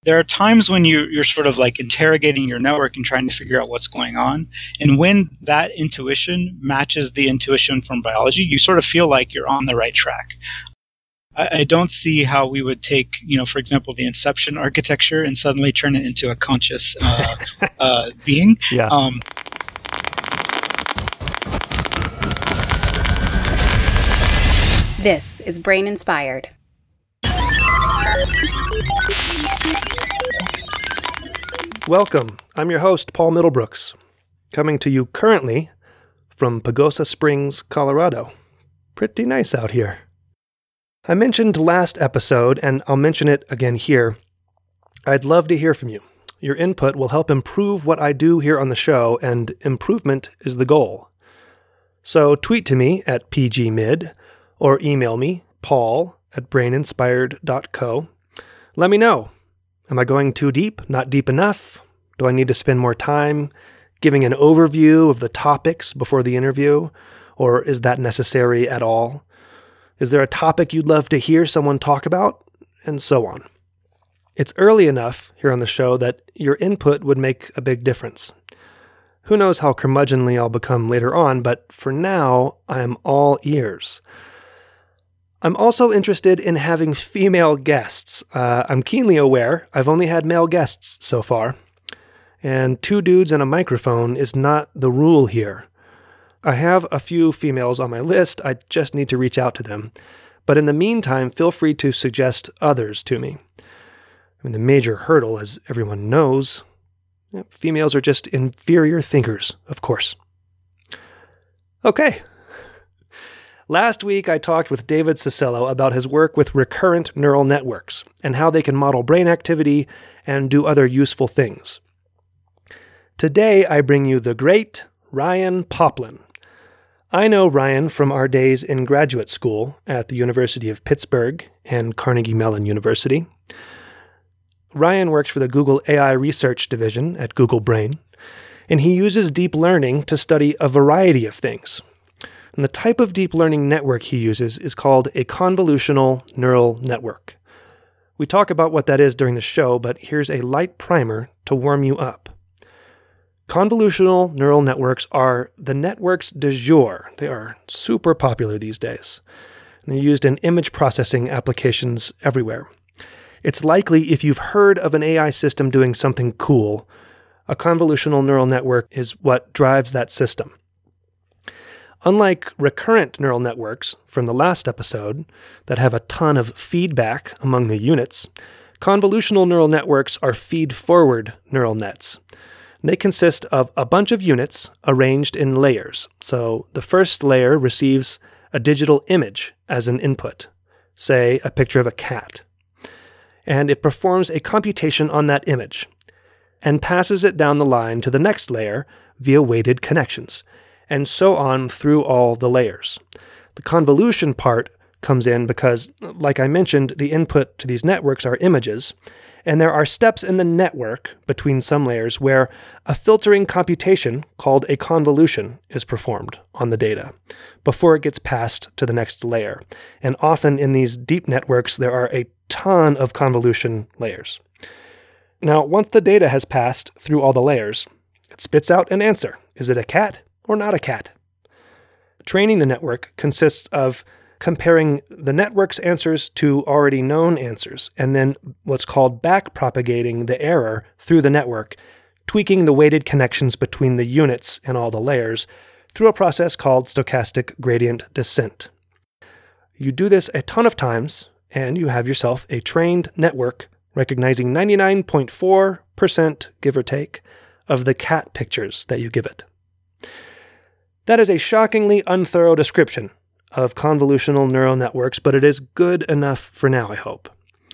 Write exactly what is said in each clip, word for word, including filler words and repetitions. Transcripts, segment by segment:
there are times when you, you're sort of like interrogating your network and trying to figure out what's going on. And when that intuition matches the intuition from biology, you sort of feel like you're on the right track. I, I don't see how we would take, you know, for example, the Inception architecture and suddenly turn it into a conscious uh, uh, being. Yeah. Um, This is Brain Inspired. Welcome. I'm your host, Paul Middlebrooks, coming to you currently from Pagosa Springs, Colorado. Pretty nice out here. I mentioned last episode, and I'll mention it again here, I'd love to hear from you. Your input will help improve what I do here on the show, and improvement is the goal. So tweet to me at P G Mid, or email me, paul at brain inspired dot co. Let me know. Am I going too deep? Not deep enough? Do I need to spend more time giving an overview of the topics before the interview? Or is that necessary at all? Is there a topic you'd love to hear someone talk about? And so on. It's early enough here on the show that your input would make a big difference. Who knows how curmudgeonly I'll become later on, but for now, I am all ears. I'm also interested in having female guests. Uh, I'm keenly aware I've only had male guests so far, and two dudes and a microphone is not the rule here. I have a few females on my list, I just need to reach out to them. But in the meantime, feel free to suggest others to me. I mean, the major hurdle, as everyone knows, females are just inferior thinkers, of course. Okay. Last week, I talked with David Cicello about his work with recurrent neural networks and how they can model brain activity and do other useful things. Today, I bring you the great Ryan Poplin. I know Ryan from our days in graduate school at the University of Pittsburgh and Carnegie Mellon University. Ryan works for the Google A I Research Division at Google Brain, and he uses deep learning to study a variety of things. And the type of deep learning network he uses is called a convolutional neural network. We talk about what that is during the show, but here's a light primer to warm you up. Convolutional neural networks are the networks du jour. They are super popular these days. And they're used in image processing applications everywhere. It's likely if you've heard of an A I system doing something cool, a convolutional neural network is what drives that system. Unlike recurrent neural networks from the last episode that have a ton of feedback among the units, convolutional neural networks are feed-forward neural nets. They consist of a bunch of units arranged in layers. So the first layer receives a digital image as an input, say a picture of a cat, and it performs a computation on that image and passes it down the line to the next layer via weighted connections, and so on through all the layers. The convolution part comes in because, like I mentioned, the input to these networks are images, and there are steps in the network between some layers where a filtering computation called a convolution is performed on the data before it gets passed to the next layer. And often in these deep networks, there are a ton of convolution layers. Now, once the data has passed through all the layers, it spits out an answer. Is it a cat or not a cat? Training the network consists of comparing the network's answers to already known answers, and then what's called backpropagating the error through the network, tweaking the weighted connections between the units and all the layers through a process called stochastic gradient descent. You do this a ton of times, and you have yourself a trained network recognizing ninety-nine point four percent, give or take, of the cat pictures that you give it. That is a shockingly unthorough description of convolutional neural networks, but it is good enough for now, I hope.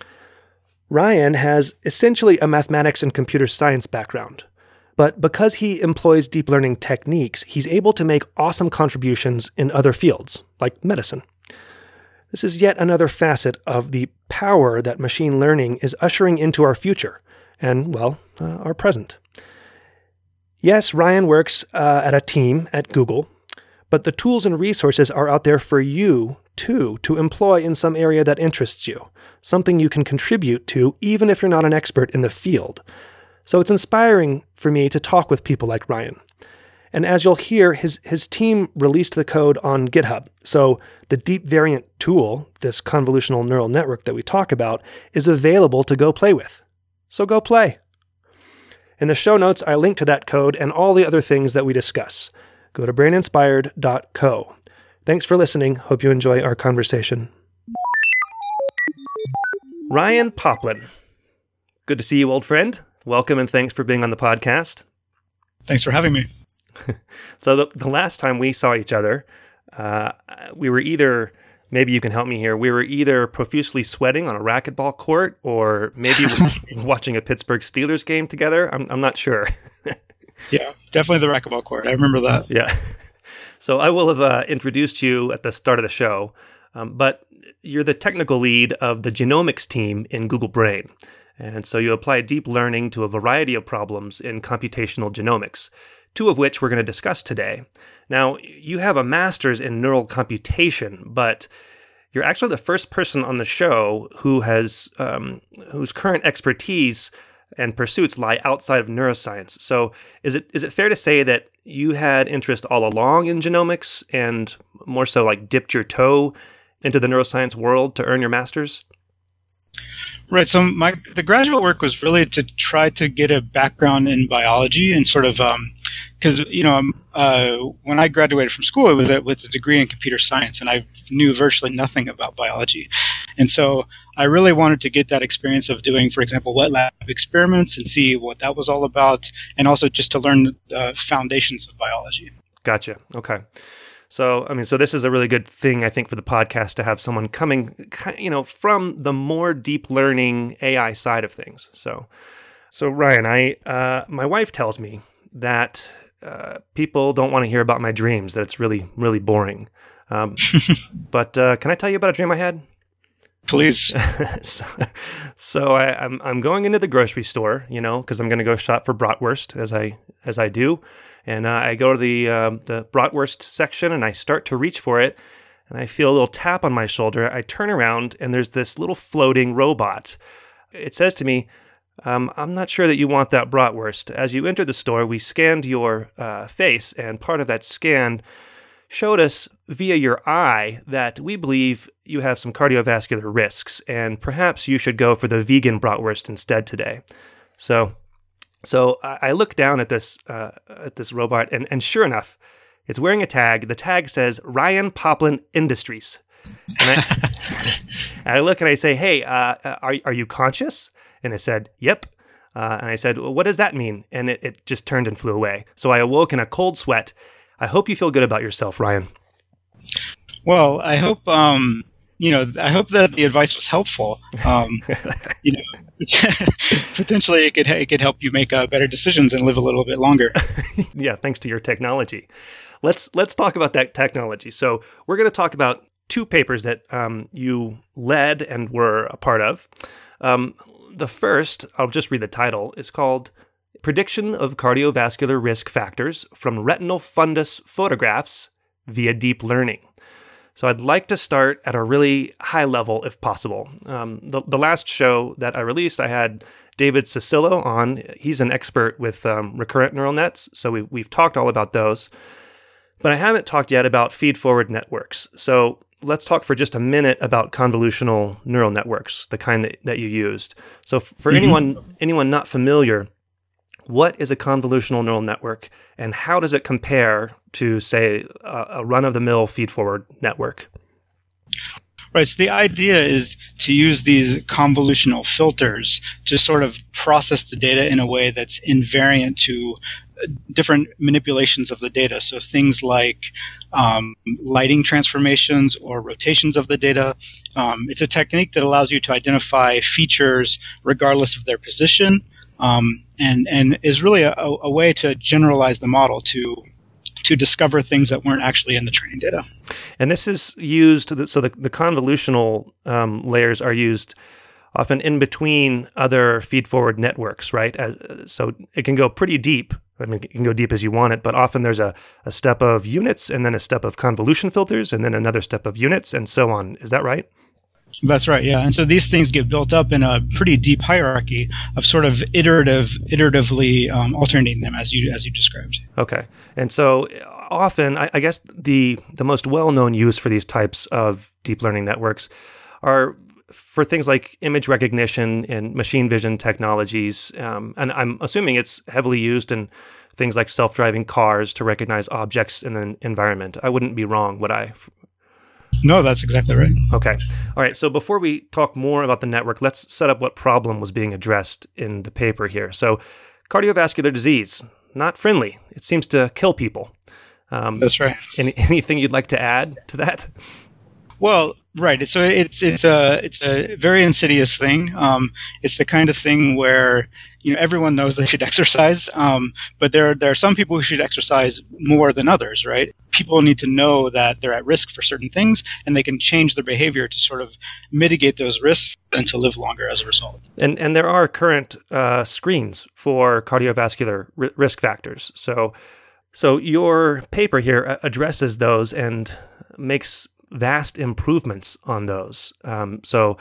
Ryan has essentially a mathematics and computer science background, but because he employs deep learning techniques, he's able to make awesome contributions in other fields, like medicine. This is yet another facet of the power that machine learning is ushering into our future, and, well, uh, our present. Yes, Ryan works uh, at a team at Google, but the tools and resources are out there for you, too, to employ in some area that interests you. something you can contribute to even if you're not an expert in the field. So it's inspiring for me to talk with people like Ryan. And as you'll hear, his, his team released the code on GitHub. So the Deep Variant tool, this convolutional neural network that we talk about, is available to go play with. So go play. In the show notes, I link to that code and all the other things that we discuss. Go to brain inspired dot co. Thanks for listening. Hope you enjoy our conversation. Ryan Poplin. Good to see you, old friend. Welcome and thanks for being on the podcast. Thanks for having me. So the, the last time we saw each other, uh, we were either, maybe you can help me here, we were either profusely sweating on a racquetball court or maybe watching a Pittsburgh Steelers game together. I'm I'm not sure. Yeah, definitely the racquetball court. I remember that. Yeah. So I will have uh, introduced you at the start of the show, um, but you're the technical lead of the genomics team in Google Brain. And so you apply deep learning to a variety of problems in computational genomics, two of which we're going to discuss today. Now, you have a master's in neural computation, but you're actually the first person on the show who has um, whose current expertise and pursuits lie outside of neuroscience. So is it is it fair to say that you had interest all along in genomics and more so like dipped your toe into the neuroscience world to earn your master's? Right. So my the graduate work was really to try to get a background in biology and sort of because um, you know uh, when I graduated from school, it was a, with a degree in computer science, and I knew virtually nothing about biology, and so I really wanted to get that experience of doing, for example, wet lab experiments and see what that was all about, and also just to learn the foundations of biology. Gotcha. Okay. So, I mean, so this is a really good thing, I think, for the podcast to have someone coming, you know, from the more deep learning A I side of things. So, so Ryan, I, uh, my wife tells me that uh, people don't want to hear about my dreams, that it's really, really boring. Um, but uh, can I tell you about a dream I had? Please. so so I, I'm I'm going into the grocery store, you know, because I'm going to go shop for bratwurst as I as I do. And uh, I go to the um, the bratwurst section and I start to reach for it, and I feel a little tap on my shoulder. I turn around and there's this little floating robot. It says to me, um, "I'm not sure that you want that bratwurst. As you entered the store, we scanned your uh, face, and part of that scan showed us via your eye that we believe you have some cardiovascular risks, and perhaps you should go for the vegan bratwurst instead today." So. So I look down at this uh, at this robot, and, and sure enough, it's wearing a tag. The tag says Ryan Poplin Industries. And I, and I look and I say, "Hey, uh, are are you conscious?" And it said, "Yep." Uh, and I said, "Well, what does that mean?" And it, it just turned and flew away. So I awoke in a cold sweat. I hope you feel good about yourself, Ryan. Well, I hope um, you know. I hope that the advice was helpful. Um, you know. Potentially, it could it could help you make uh, better decisions and live a little bit longer. Yeah, thanks to your technology. Let's let's talk about that technology. So we're going to talk about two papers that um, you led and were a part of. Um, the first, I'll just read the title, is called "Prediction of Cardiovascular Risk Factors from Retinal Fundus Photographs via Deep Learning." So I'd like to start at a really high level, if possible. Um, the, the last show that I released, I had David Cicillo on. He's an expert with um, recurrent neural nets, so we, we've talked all about those. But I haven't talked yet about feed-forward networks. So let's talk for just a minute about convolutional neural networks, the kind that, that you used. So f- for mm-hmm. anyone anyone not familiar, what is a convolutional neural network, and how does it compare to, say, a, a run-of-the-mill feed-forward network? Right. So the idea is to use these convolutional filters to sort of process the data in a way that's invariant to different manipulations of the data. So things like um, lighting transformations or rotations of the data. Um, it's a technique that allows you to identify features regardless of their position. Um, and, and is really a, a way to generalize the model to to discover things that weren't actually in the training data. And this is used, so the, the convolutional um, layers are used often in between other feed-forward networks, right? As, so it can go pretty deep. I mean, it can go deep as you want it, but often there's a, a step of units and then a step of convolution filters and then another step of units and so on. Is that right? That's right, yeah. And so these things get built up in a pretty deep hierarchy of sort of iterative, iteratively um, alternating them, as you as you described. Okay. And so often, I, I guess the the most well-known use for these types of deep learning networks are for things like image recognition and machine vision technologies. Um, and I'm assuming it's heavily used in things like self-driving cars to recognize objects in the environment. I wouldn't be wrong, would I? No, that's exactly right. Okay. All right. So before we talk more about the network, let's set up what problem was being addressed in the paper here. So cardiovascular disease, not friendly. It seems to kill people. Um, that's right. Any, anything you'd like to add to that? Well, right. So it's it's a it's a very insidious thing. Um, it's the kind of thing where you know everyone knows they should exercise, um, but there there are some people who should exercise more than others. Right? People need to know that they're at risk for certain things, and they can change their behavior to sort of mitigate those risks and to live longer as a result. And and there are current uh, screens for cardiovascular r- risk factors. So so your paper here addresses those and makes vast improvements on those. Um, so,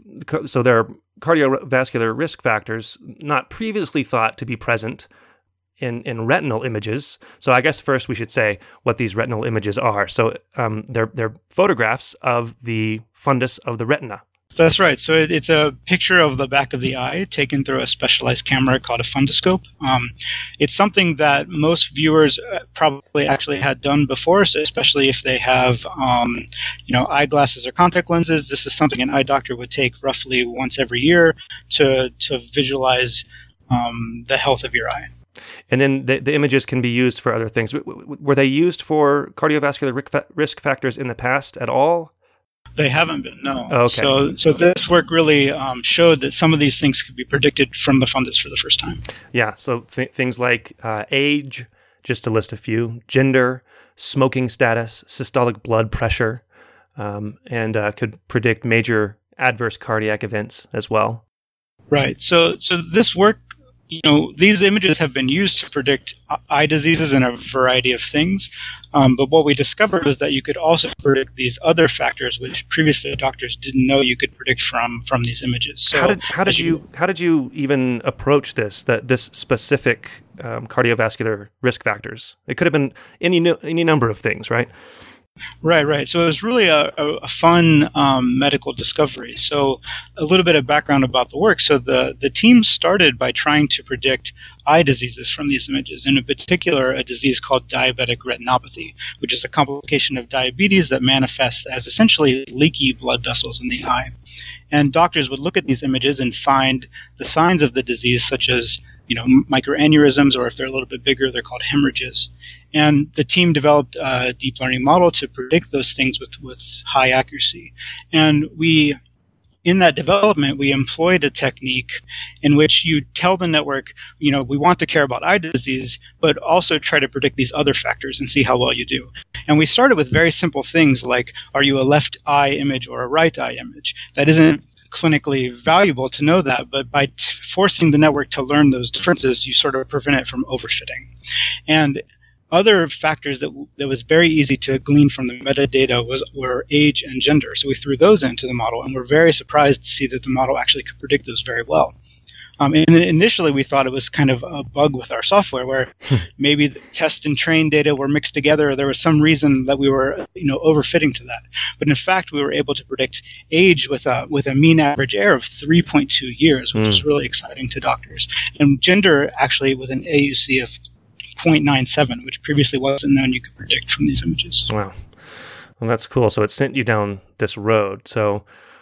so there are cardiovascular risk factors not previously thought to be present in, in retinal images. So I guess first we should say what these retinal images are. So um, they're, they're photographs of the fundus of the retina. That's right. So it, it's a picture of the back of the eye taken through a specialized camera called a fundoscope. Um, it's something that most viewers probably actually had done before, so especially if they have, um, you know, eyeglasses or contact lenses. This is something an eye doctor would take roughly once every year to to visualize um, the health of your eye. And then the, the images can be used for other things. W- w- were they used for cardiovascular risk factors in the past at all? They haven't been, no. Okay. So so this work really um, showed that some of these things could be predicted from the fundus for the first time. Yeah, so th- things like uh, age, just to list a few, gender, smoking status, systolic blood pressure, um, and uh, could predict major adverse cardiac events as well. Right. So so this work, you know, these images have been used to predict eye diseases and a variety of things. Um, but what we discovered was that you could also predict these other factors, which previously doctors didn't know you could predict from from these images. So how did how did you, you how did you even approach this? That this specific um, cardiovascular risk factors? It could have been any any number of things, right? Right, right. So it was really a, a, a fun um, medical discovery. So a little bit of background about the work. So the, the team started by trying to predict eye diseases from these images, and in particular a disease called diabetic retinopathy, which is a complication of diabetes that manifests as essentially leaky blood vessels in the eye. And doctors would look at these images and find the signs of the disease, such as you know, microaneurysms, or if they're a little bit bigger, they're called hemorrhages. And the team developed a deep learning model to predict those things with, with high accuracy. And we, in that development, we employed a technique in which you tell the network, you know, we want to care about eye disease, but also try to predict these other factors and see how well you do. And we started with very simple things like, are you a left eye image or a right eye image? That isn't clinically valuable to know that, but by t- forcing the network to learn those differences, you sort of prevent it from overfitting. And other factors that w- that was very easy to glean from the metadata was were age and gender. So we threw those into the model, and we're very surprised to see that the model actually could predict those very well. Um, and initially, we thought it was kind of a bug with our software, where maybe the test and train data were mixed together, or there was some reason that we were, you know, overfitting to that. But in fact, we were able to predict age with a with a mean average error of three point two years, which mm. was really exciting to doctors. And gender actually with an A U C of zero point nine seven, which previously wasn't known you could predict from these images. Wow, well, that's cool. So it sent you down this road. So.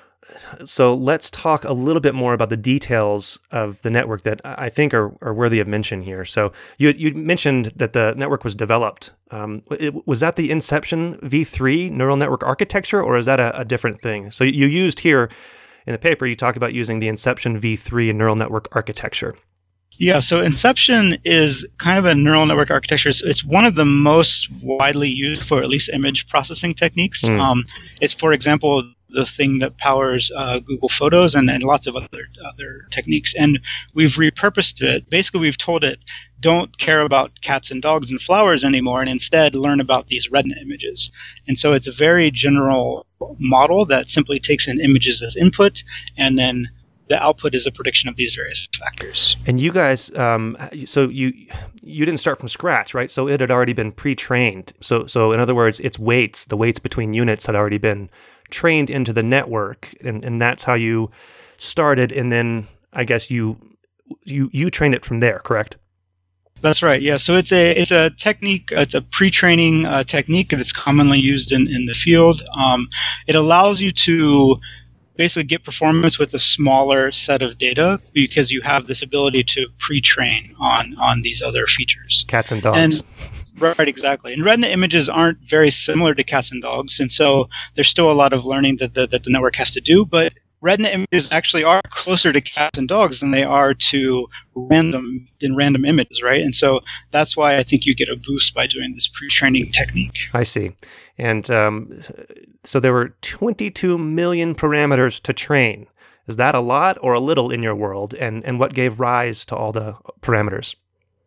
So let's talk a little bit more about the details of the network that I think are, are worthy of mention here. So you you mentioned that the network was developed. Um, it, was that the Inception V three neural network architecture, or is that a, a different thing? So you used here in the paper, you talk about using the Inception V three neural network architecture. Yeah, so Inception is kind of a neural network architecture. It's, it's one of the most widely used for at least image processing techniques. Mm. Um, it's, for example, the thing that powers uh, Google Photos and, and lots of other other techniques. And we've repurposed it. Basically, we've told it, don't care about cats and dogs and flowers anymore, and instead learn about these retina images. And so it's a very general model that simply takes in images as input, and then the output is a prediction of these various factors. And you guys, um, so you you didn't start from scratch, right? So it had already been pre-trained. So so in other words, its weights, the weights between units had already been trained into the network, and, and that's how you started. And then I guess you you you trained it from there, correct? That's right. Yeah. So it's a it's a technique. It's a pre-training uh, technique that's commonly used in in the field. Um, it allows you to basically get performance with a smaller set of data because you have this ability to pre-train on on these other features. Cats and dogs. And, right, exactly. And retina images aren't very similar to cats and dogs, and so there's still a lot of learning that the, that the network has to do. But retina images actually are closer to cats and dogs than they are to random than random images, right? And so that's why I think you get a boost by doing this pre-training technique. I see. And um, so there were twenty-two million parameters to train. Is that a lot or a little in your world? And and what gave rise to all the parameters?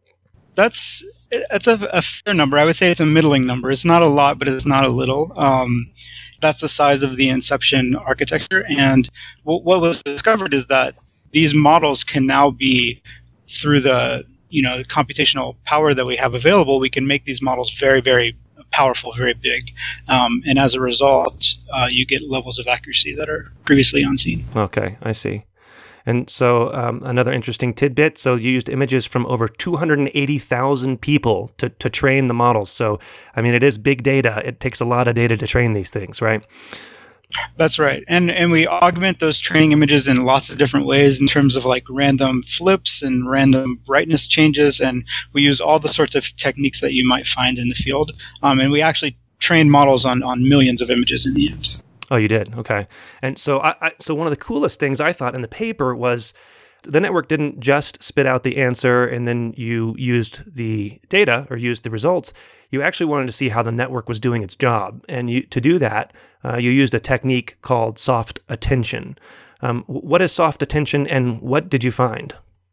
That's that's a, a fair number. I would say it's a middling number. It's not a lot, but it's not a little. Um, that's the size of the Inception architecture. And w- what was discovered is that these models can now be, through the you know the computational power that we have available, we can make these models very, very powerful, very big. Um, and as a result, uh, you get levels of accuracy that are previously unseen. Okay, I see. And so um, another interesting tidbit, so you used images from over two hundred eighty thousand people to, to train the models. So, I mean, it is big data. It takes a lot of data to train these things, right? That's right. And and we augment those training images in lots of different ways in terms of like random flips and random brightness changes. And we use all the sorts of techniques that you might find in the field. Um, and we actually train models on, on millions of images in the end. Oh, you did? Okay. And so I, I so one of the coolest things I thought in the paper was the network didn't just spit out the answer and then you used the data or used the results. You actually wanted to see how the network was doing its job. And you, to do that, uh, you used a technique called soft attention. Um, what is soft attention and what did you find?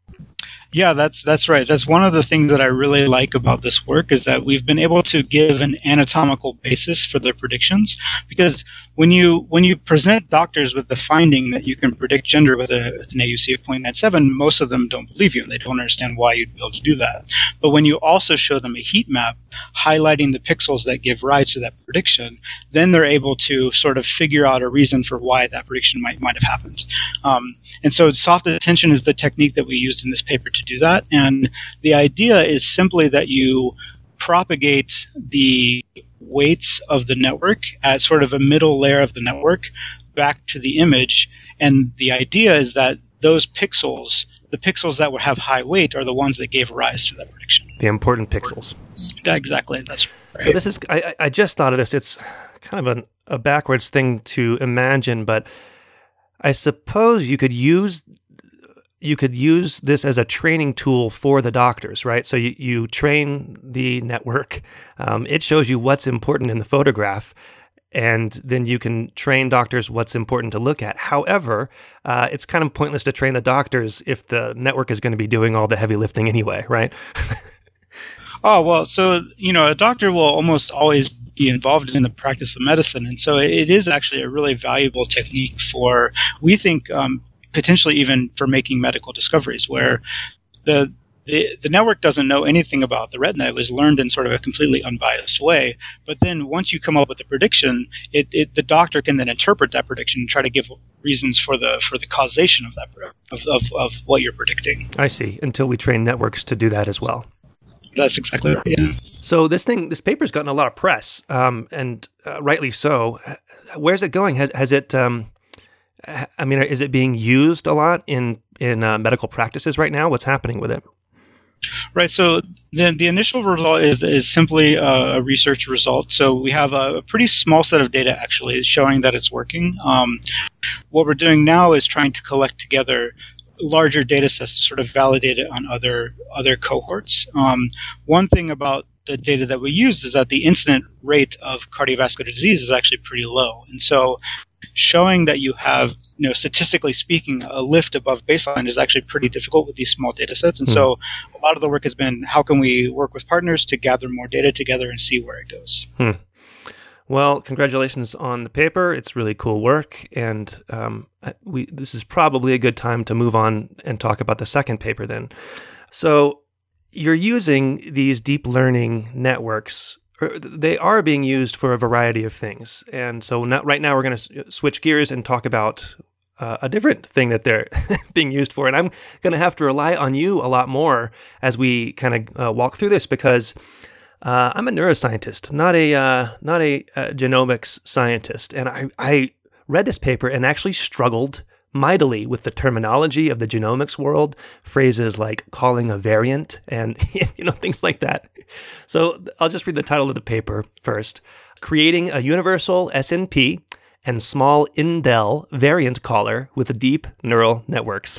Yeah, that's that's right. That's one of the things that I really like about this work is that we've been able to give an anatomical basis for the predictions. Because when you when you present doctors with the finding that you can predict gender with, a, with an A U C of zero point nine seven, most of them don't believe you and they don't understand why you'd be able to do that. But when you also show them a heat map highlighting the pixels that give rise to that prediction, then they're able to sort of figure out a reason for why that prediction might might have happened. Um, and so soft attention is the technique that we used in this paper to do that. And the idea is simply that you propagate the weights of the network at sort of a middle layer of the network back to the image. And the idea is that those pixels, the pixels that would have high weight, are the ones that gave rise to that prediction. The important pixels. Yeah, exactly. That's right. So this is, I, I just thought of this. It's kind of an, a backwards thing to imagine, but I suppose you could use you could use this as a training tool for the doctors, right? So you, you train the network. Um, it shows you what's important in the photograph, and then you can train doctors what's important to look at. However, uh, it's kind of pointless to train the doctors if the network is going to be doing all the heavy lifting anyway, right? Oh, well, so, you know, a doctor will almost always be involved in the practice of medicine. And so it is actually a really valuable technique for, we think, um, potentially even for making medical discoveries, where the, the the network doesn't know anything about the retina. It was learned in sort of a completely unbiased way. But then once you come up with a prediction, it, it the doctor can then interpret that prediction and try to give reasons for the for the causation of that of, of, of what you're predicting. I see. Until we train networks to do that as well. That's exactly right. Yeah. So this thing, this paper's gotten a lot of press, um, and uh, rightly so. Where's it going? Has, has it? Um, I mean, is it being used a lot in in uh, medical practices right now? What's happening with it? Right. So the the initial result is is simply a, a research result. So we have a, a pretty small set of data actually showing that it's working. Um, what we're doing now is trying to collect together larger data sets to sort of validate it on other other cohorts. Um, one thing about the data that we use is that the incident rate of cardiovascular disease is actually pretty low. And so showing that you have, you know, statistically speaking, a lift above baseline is actually pretty difficult with these small data sets. And mm. so a lot of the work has been, how can we work with partners to gather more data together and see where it goes? Hmm. Well, congratulations on the paper. It's really cool work. And um, we this is probably a good time to move on and talk about the second paper then. So you're using these deep learning networks. Or they are being used for a variety of things. And so now, right now we're going to switch gears and talk about uh, a different thing that they're being used for. And I'm going to have to rely on you a lot more as we kind of uh, walk through this, because Uh, I'm a neuroscientist, not a uh, not a uh, genomics scientist, and I, I read this paper and actually struggled mightily with the terminology of the genomics world, phrases like calling a variant and you know things like that. So I'll just read the title of the paper first: Creating a Universal S N P and Small Indel Variant Caller with Deep Neural Networks.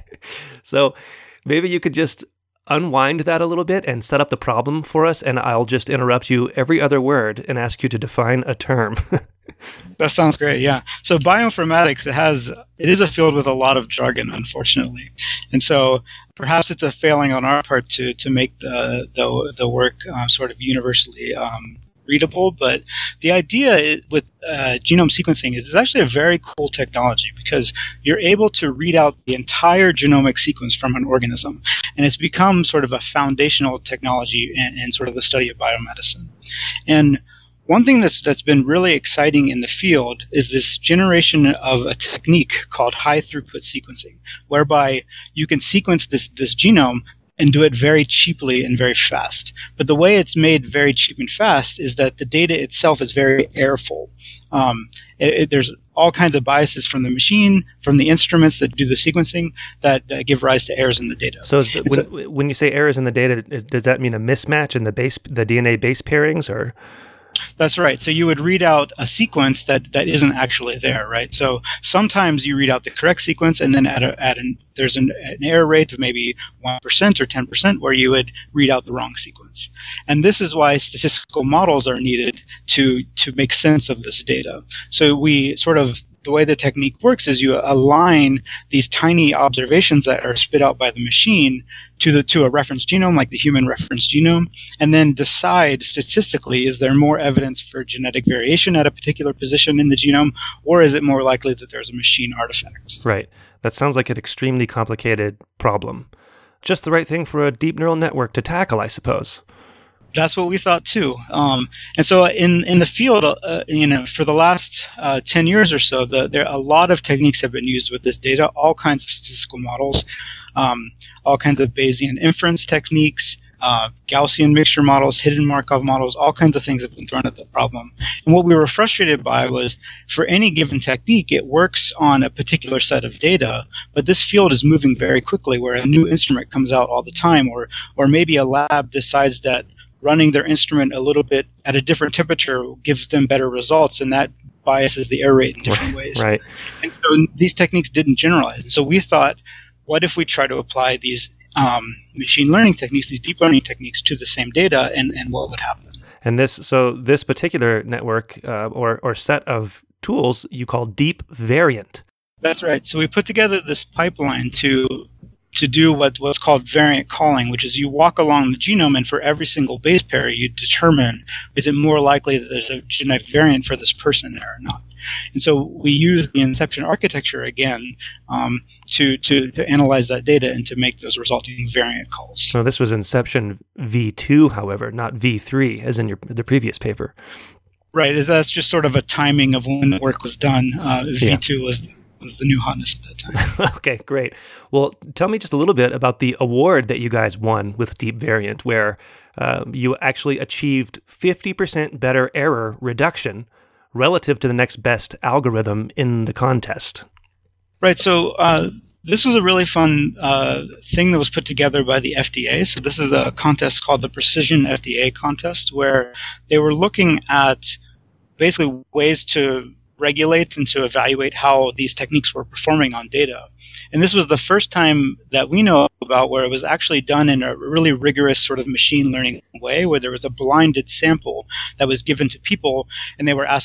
So maybe you could just unwind that a little bit and set up the problem for us, and I'll just interrupt you every other word and ask you to define a term. That sounds great, yeah. So bioinformatics, it has it is a field with a lot of jargon, unfortunately. And so perhaps it's a failing on our part to to make the the, the work uh, sort of universally um, readable, but the idea with uh, genome sequencing is it's actually a very cool technology, because you're able to read out the entire genomic sequence from an organism, and it's become sort of a foundational technology in, in sort of the study of biomedicine. And one thing that's that's been really exciting in the field is this generation of a technique called high throughput sequencing, whereby you can sequence this this genome and do it very cheaply and very fast. But the way it's made very cheap and fast is that the data itself is very errorful. Um, it, it, there's all kinds of biases from the machine, from the instruments that do the sequencing, that uh, give rise to errors in the data. So, is the, when, so when you say errors in the data, is, does that mean a mismatch in the base, the D N A base pairings, or? That's right. So you would read out a sequence that, that isn't actually there, right? So sometimes you read out the correct sequence, and then at, a, at an, there's an, an error rate of maybe one percent or ten percent where you would read out the wrong sequence. And this is why statistical models are needed to, to make sense of this data. So we sort of the way the technique works is you align these tiny observations that are spit out by the machine to the to a reference genome, like the human reference genome, and then decide statistically, is there more evidence for genetic variation at a particular position in the genome, or is it more likely that there's a machine artifact? Right. That sounds like an extremely complicated problem. Just the right thing for a deep neural network to tackle, I suppose. That's what we thought too. Um, and so in, in the field, uh, you know, for the last uh, ten years or so, the, there a lot of techniques have been used with this data, all kinds of statistical models, um, all kinds of Bayesian inference techniques, uh, Gaussian mixture models, hidden Markov models, all kinds of things have been thrown at the problem. And what we were frustrated by was, for any given technique, it works on a particular set of data, but this field is moving very quickly, where a new instrument comes out all the time, or or maybe a lab decides that running their instrument a little bit at a different temperature gives them better results, and that biases the error rate in different ways. Right. And so these techniques didn't generalize. So we thought, what if we try to apply these um, machine learning techniques, these deep learning techniques, to the same data, and, and what would happen? And this, so this particular network uh, or or set of tools you call Deep Variant. That's right. So we put together this pipeline to to do what, what's called variant calling, which is you walk along the genome, and for every single base pair, you determine, is it more likely that there's a genetic variant for this person there or not? And so we use the Inception architecture again um, to, to, to analyze that data and to make those resulting variant calls. So this was Inception V two, however, not V three, as in your the previous paper. Right. That's just sort of a timing of when the work was done. Uh, V two yeah. was was the new hotness at that time. Okay, great. Well, tell me just a little bit about the award that you guys won with Deep Variant, where uh, you actually achieved fifty percent better error reduction relative to the next best algorithm in the contest. Right. So uh, this was a really fun uh, thing that was put together by the F D A. So this is a contest called the Precision F D A Contest, where they were looking at basically ways to regulate and to evaluate how these techniques were performing on data. And this was the first time that we know about where it was actually done in a really rigorous sort of machine learning way, where there was a blinded sample that was given to people, and they were asked to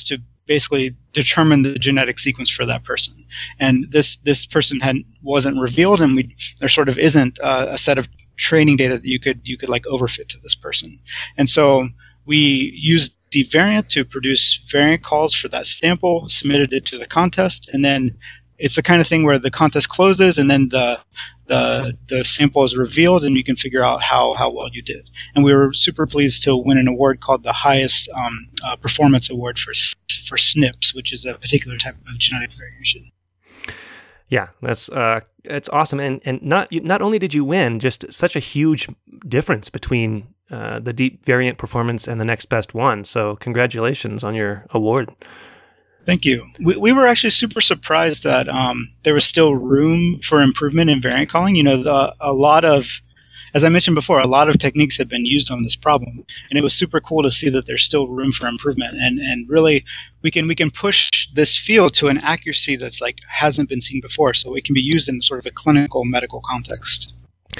basically determine the genetic sequence for that person. And this this person had wasn't revealed, and we there sort of isn't uh, a set of training data that you could you could like overfit to this person. And so we used Deep Variant to produce variant calls for that sample, submitted it to the contest, and then it's the kind of thing where the contest closes and then the the the sample is revealed, and you can figure out how, how well you did. And we were super pleased to win an award called the highest um, uh, performance award for for S N Ps, which is a particular type of genetic variation. Yeah, that's uh, it's awesome, and and not not only did you win, just such a huge difference between uh, the Deep Variant performance and the next best one. So congratulations on your award. Thank you. We, we were actually super surprised that um, there was still room for improvement in variant calling. You know, the, a lot of, as I mentioned before, a lot of techniques have been used on this problem, and it was super cool to see that there's still room for improvement. And and really, we can we can push this field to an accuracy that's like hasn't been seen before, so it can be used in sort of a clinical medical context.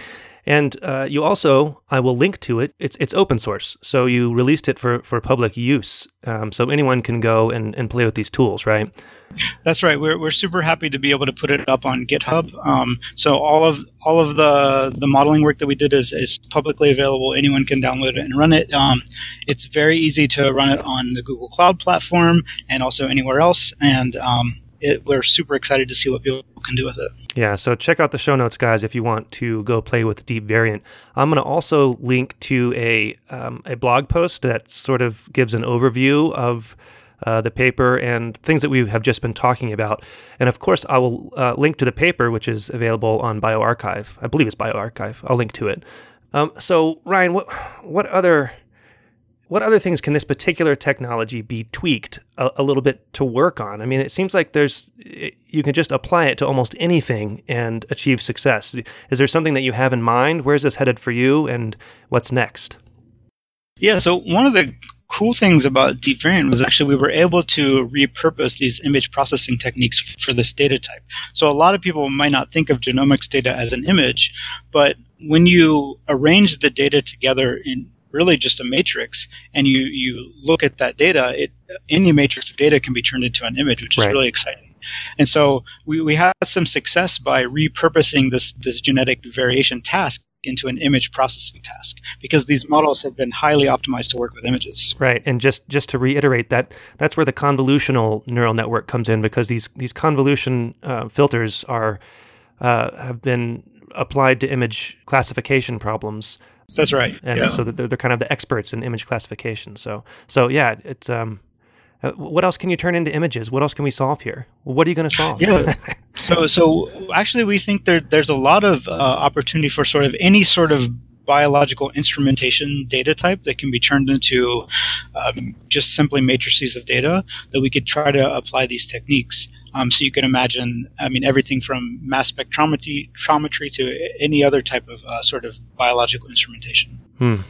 And uh, you also, I will link to it, it's it's open source. So you released it for, for public use. Um, so anyone can go and, and play with these tools, right? That's right. We're we're super happy to be able to put it up on GitHub. Um, so all of all of the, the modeling work that we did is, is publicly available. Anyone can download it and run it. Um, it's very easy to run it on the Google Cloud platform and also anywhere else. And um, it, we're super excited to see what people can do with it. Yeah, so check out the show notes, guys, if you want to go play with Deep Variant. I'm going to also link to a um, a blog post that sort of gives an overview of uh, the paper and things that we have just been talking about. And of course, I will uh, link to the paper, which is available on bioRxiv. I believe it's bioRxiv. I'll link to it. Um, so, Ryan, what what other what other things can this particular technology be tweaked a, a little bit to work on? I mean, it seems like there's you can just apply it to almost anything and achieve success. Is there something that you have in mind? Where's this headed for you, and what's next? Yeah, so one of the cool things about Deep Variant was actually we were able to repurpose these image processing techniques for this data type. So a lot of people might not think of genomics data as an image, but when you arrange the data together in really just a matrix, and you, you look at that data, it, any matrix of data can be turned into an image, which is right. really exciting. And so we, we had some success by repurposing this, this genetic variation task into an image processing task, because these models have been highly optimized to work with images. Right, and just, just to reiterate that, that's where the convolutional neural network comes in, because these these convolution uh, filters are uh, have been applied to image classification problems. That's right. And yeah. so they're, they're kind of the experts in image classification. So, so yeah, it's um, uh, what else can you turn into images? What else can we solve here? What are you going to solve? Yeah. so, so actually, we think there there's a lot of uh, opportunity for sort of any sort of biological instrumentation data type that can be turned into um, just simply matrices of data that we could try to apply these techniques. Um, so you can imagine, I mean, everything from mass spectrometry spectrometry to any other type of uh, sort of biological instrumentation. Hmm.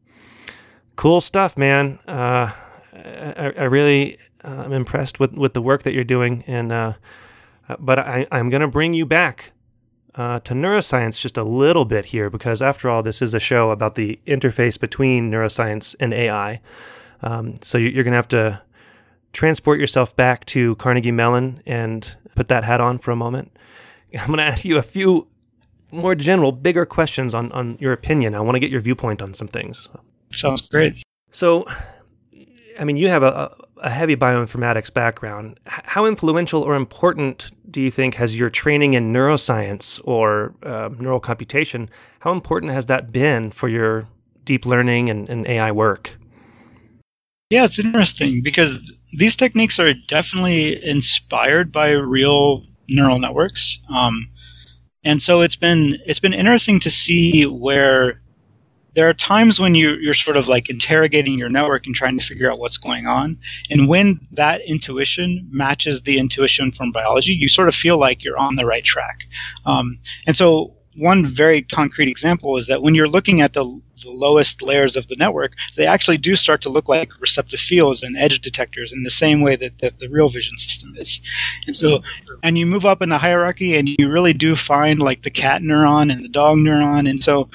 Cool stuff, man. Uh, I, I really uh, am impressed with, with the work that you're doing, and uh, but I, I'm going to bring you back uh, to neuroscience just a little bit here, because after all, this is a show about the interface between neuroscience and A I. Um, so you're going to have to transport yourself back to Carnegie Mellon and put that hat on for a moment. I'm going to ask you a few more general, bigger questions on, on your opinion. I want to get your viewpoint on some things. Sounds great. So, I mean, you have a, a heavy bioinformatics background. How influential or important do you think has your training in neuroscience or uh, neural computation, how important has that been for your deep learning and, and A I work? Yeah, it's interesting because these techniques are definitely inspired by real neural networks, um, and so it's been it's been interesting to see where there are times when you you're sort of like interrogating your network and trying to figure out what's going on, and when that intuition matches the intuition from biology, you sort of feel like you're on the right track. Um, and so one very concrete example is that when you're looking at the, the lowest layers of the network, they actually do start to look like receptive fields and edge detectors in the same way that, that the real vision system is. And so, and you move up in the hierarchy and you really do find like the cat neuron and the dog neuron. And so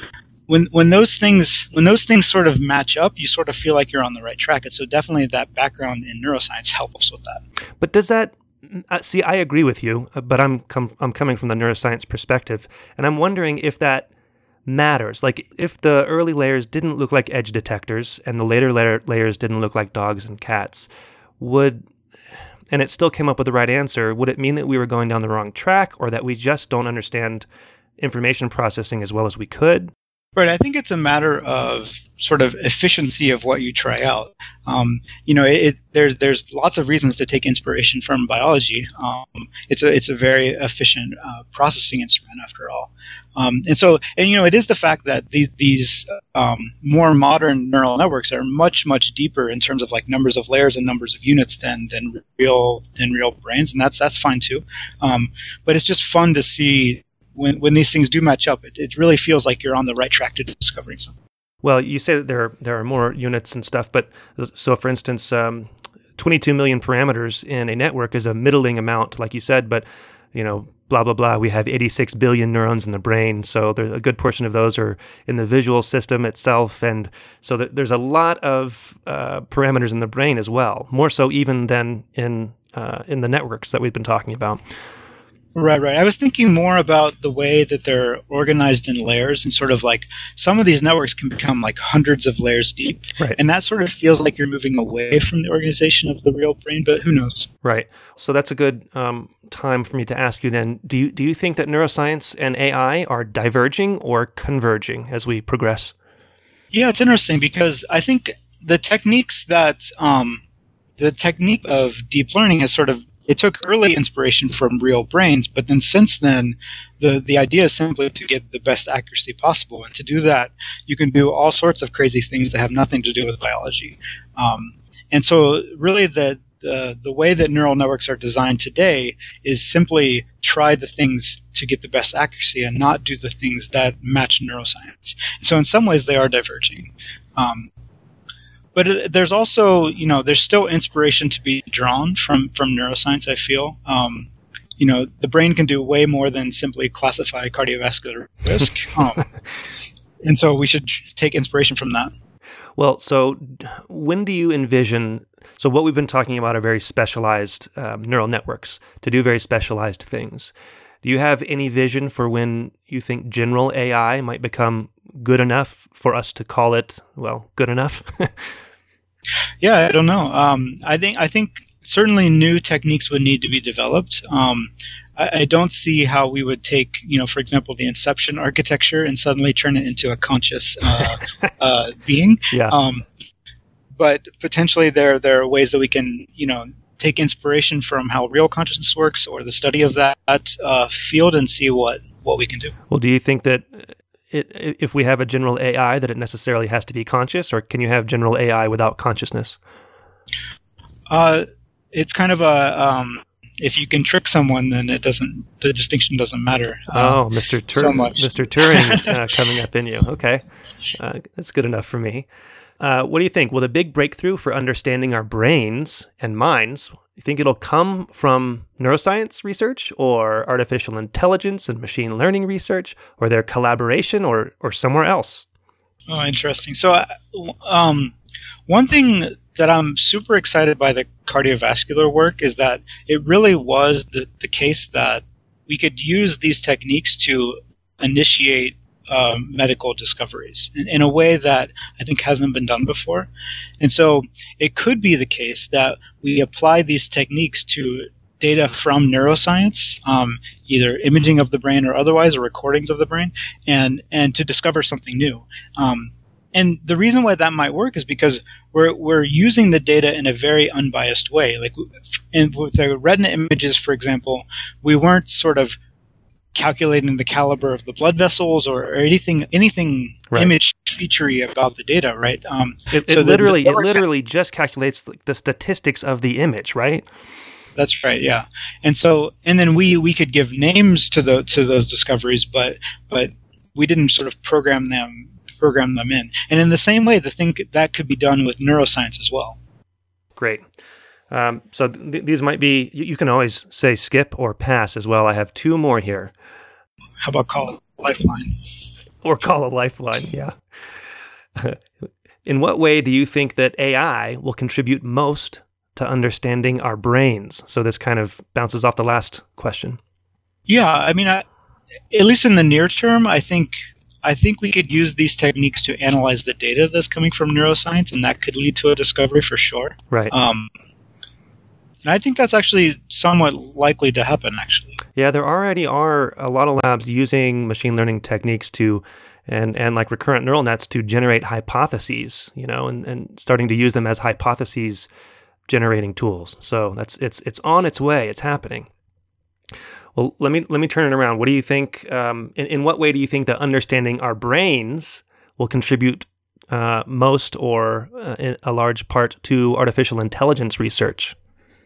when when those things when those things sort of match up, you sort of feel like you're on the right track. And so definitely that background in neuroscience helps with that. But does that uh, see? I agree with you, uh, but I'm com- I'm coming from the neuroscience perspective, and I'm wondering if that matters. Like if the early layers didn't look like edge detectors and the later layer, layers didn't look like dogs and cats, would and it still came up with the right answer, would it mean that we were going down the wrong track, or that we just don't understand information processing as well as we could? Right. I think it's a matter of sort of efficiency of what you try out. Um, you know, it, it, there's there's lots of reasons to take inspiration from biology. Um, it's a it's a very efficient uh, processing instrument after all. Um, and so, and you know, it is the fact that these these um, more modern neural networks are much much deeper in terms of like numbers of layers and numbers of units than than real than real brains, and that's that's fine too. Um, but it's just fun to see. When when these things do match up, it, it really feels like you're on the right track to discovering something. Well, you say that there there are more units and stuff, but so for instance, um, twenty-two million parameters in a network is a middling amount, like you said, but you know, blah blah blah. We have eighty-six billion neurons in the brain, so there's a good portion of those are in the visual system itself, and so th- there's a lot of uh, parameters in the brain as well, more so even than in uh, in the networks that we've been talking about. Right, right. I was thinking more about the way that they're organized in layers, and sort of like some of these networks can become like hundreds of layers deep. Right. And that sort of feels like you're moving away from the organization of the real brain, but who knows? Right. So that's a good um, time for me to ask you then, do you, do you think that neuroscience and A I are diverging or converging as we progress? Yeah, it's interesting because I think the techniques that, um, the technique of deep learning has sort of It took early inspiration from real brains, but then since then, the, the idea is simply to get the best accuracy possible. And to do that, you can do all sorts of crazy things that have nothing to do with biology. Um, and so really the, the, the way that neural networks are designed today is simply try the things to get the best accuracy and not do the things that match neuroscience. So in some ways, they are diverging. Um, But there's also, you know, there's still inspiration to be drawn from, from neuroscience, I feel. Um, you know, the brain can do way more than simply classify cardiovascular risk. um, and so we should take inspiration from that. Well, so when do you envision, so what we've been talking about are very specialized um, neural networks to do very specialized things. Do you have any vision for when you think general A I might become good enough for us to call it, well, good enough? Yeah, I don't know. Um, I think I think certainly new techniques would need to be developed. Um, I, I don't see how we would take, you know, for example, the Inception architecture and suddenly turn it into a conscious uh, uh, being. Yeah. Um, but potentially there there are ways that we can, you know, take inspiration from how real consciousness works or the study of that uh, field and see what, what we can do. Well, do you think that It, if we have a general A I, that it necessarily has to be conscious, or can you have general A I without consciousness? Uh, it's kind of a um, if you can trick someone, then it doesn't. The distinction doesn't matter. Oh, um, Mister Tur- so much. Mister Turing uh, coming up in you. Okay, uh, that's good enough for me. Uh, what do you think? Will the big breakthrough for understanding our brains and minds, you think it'll come from neuroscience research or artificial intelligence and machine learning research, or their collaboration, or or somewhere else? Oh, interesting. So, um, one thing that I'm super excited by the cardiovascular work is that it really was the, the case that we could use these techniques to initiate Um, medical discoveries in, in a way that I think hasn't been done before. And so it could be the case that we apply these techniques to data from neuroscience, um, either imaging of the brain or otherwise, or recordings of the brain, and, and to discover something new. Um, and the reason why that might work is because we're, we're using the data in a very unbiased way. Like in, with the retina images, for example, we weren't sort of calculating the caliber of the blood vessels or, or anything anything right. image featurey about the data, right? Um, it it so literally the, the it literally ca- just calculates the statistics of the image, right? That's right, yeah. And so and then we we could give names to the to those discoveries, but but we didn't sort of program them program them in. And in the same way, the thing that could be done with neuroscience as well. Great. Um, so th- these might be, you, you can always say skip or pass as well. I have two more here. How about call it Lifeline? Or call a lifeline, yeah. In what way do you think that A I will contribute most to understanding our brains? So this kind of bounces off the last question. Yeah, I mean, I, at least in the near term, I think I think we could use these techniques to analyze the data that's coming from neuroscience, and that could lead to a discovery for sure. Right. Um, and I think that's actually somewhat likely to happen, actually. Yeah, there already are a lot of labs using machine learning techniques to, and, and like recurrent neural nets to generate hypotheses, you know, and, and starting to use them as hypotheses generating tools. So that's it's it's on its way. It's happening. Well, let me let me turn it around. What do you think? Um, in, in what way do you think that understanding our brains will contribute uh, most or uh, in a large part to artificial intelligence research?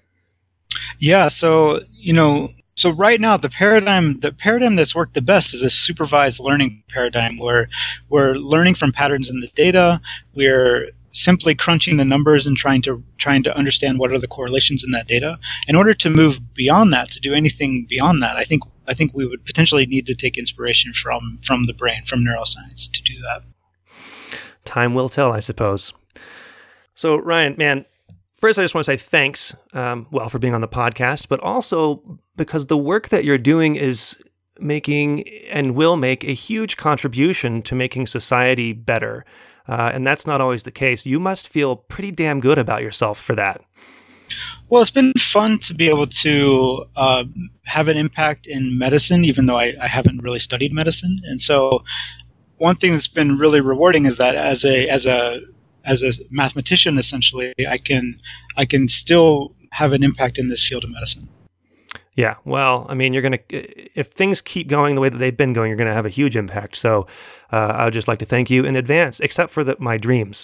Yeah. So you know, so right now the paradigm the paradigm that's worked the best is this supervised learning paradigm, where we're learning from patterns in the data. We're simply crunching the numbers and trying to trying to understand what are the correlations in that data. In order to move beyond that, to do anything beyond that, I think I think we would potentially need to take inspiration from from the brain, from neuroscience, to do that. Time will tell, I suppose. So, Ryan, man, first I just want to say thanks, um, well, for being on the podcast, but also because the work that you're doing is making and will make a huge contribution to making society better. Uh, and that's not always the case. You must feel pretty damn good about yourself for that. Well, it's been fun to be able to uh, have an impact in medicine, even though I, I haven't really studied medicine. And so one thing that's been really rewarding is that as a as a as a mathematician, essentially, I can I can still have an impact in this field of medicine. Yeah, well, I mean, you're going to, if things keep going the way that they've been going, you're going to have a huge impact. So uh, I would just like to thank you in advance, except for the, my dreams.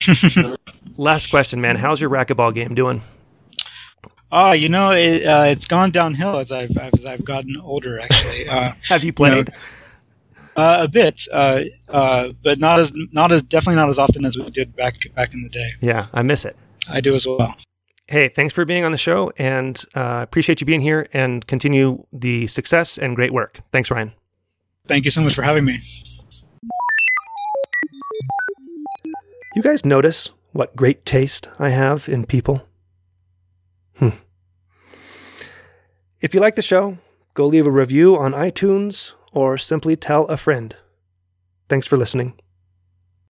Last question, man. How's your racquetball game doing? Oh, you know, it, uh, it's gone downhill as I've as I've gotten older, actually. Uh, have you played? You know, uh, a bit, uh, uh, but not as not as definitely not as often as we did back back in the day. Yeah, I miss it. I do as well. Hey, thanks for being on the show, and uh, appreciate you being here, and continue the success and great work. Thanks, Ryan. Thank you so much for having me. You guys notice what great taste I have in people? Hmm. If you like the show, go leave a review on iTunes or simply tell a friend. Thanks for listening.